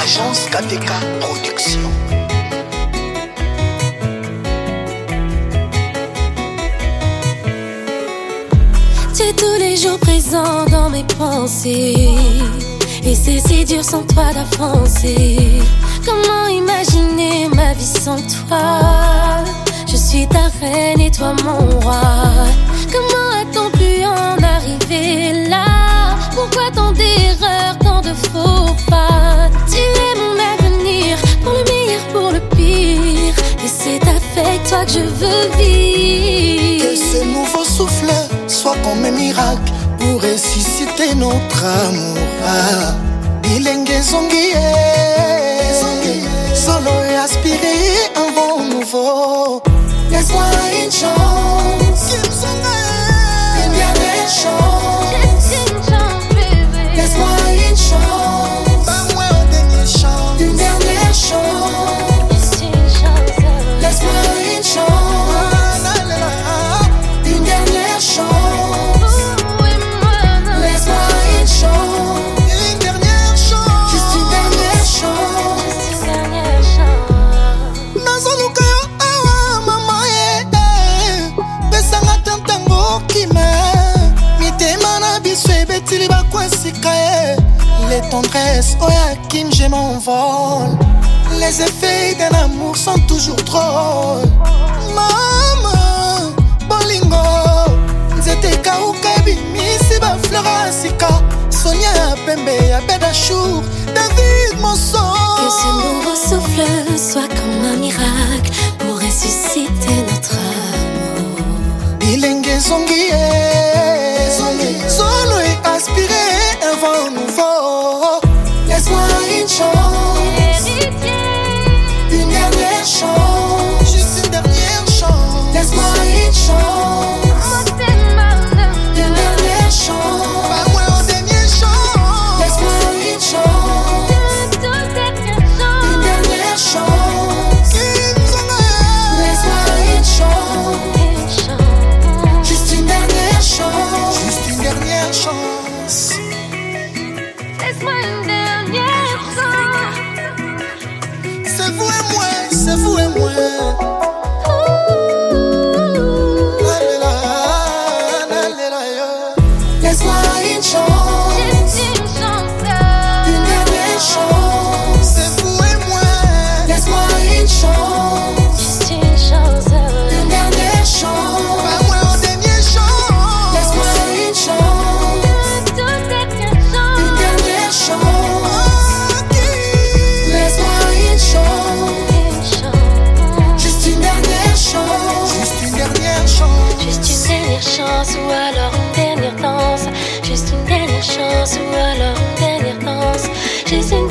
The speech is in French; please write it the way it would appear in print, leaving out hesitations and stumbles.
Agence KTK Production. Tu es tous les jours présent dans mes pensées, et c'est si dur sans toi d'avancer. Comment imaginer ma vie sans toi? Je suis ta reine et toi mon roi. Comment a-t-on pu en arriver là? Pourquoi tant d'erreurs, tant de faux pas? Tu es mon avenir, pour le meilleur, pour le pire, et c'est avec toi que je veux vivre. Que ce nouveau souffle soit comme un miracle pour ressusciter notre amour. Bilenge zongi, solo et aspirer un vent nouveau. Laisse-moi une chance, une dernière chance. Laisse-moi une chance, une dernière chance. Laisse-moi une chance, une dernière chance. Laisse-moi une chance, une dernière chance. Juste une dernière chance. Nazoluka yo awa mama pesanga tantango kime mitema na biso ebetili bakwesika les tendresses oya kim je m'envole. Les effets d'un amour sont toujours drôles. Maman, bolingo nzete kauka ebimisi bafleur asika. Sonia Pembe, Abedachou, David Monson. Que ce nouveau souffle soit comme un miracle pour ressusciter notre amour. Bilenge zongi, solo et aspirer un vent nouveau. Laisse-moi une chance, une dernière chance. Juste une dernière chance. Laisse-moi une chance, une dernière chance. C'est vous et moi, c'est vous et moi. Laisse-moi une chance, une dernière chance. C'est vous et moi. Laisse-moi une chance, une dernière chance. Pas dernière chance. Laisse-moi une chance, une dernière chance. Laisse-moi une chance, juste une dernière chance. Juste une dernière chance. Juste une dernière chance ou alors une dernière danse. Juste une dernière chance ou alors une dernière danse. Juste une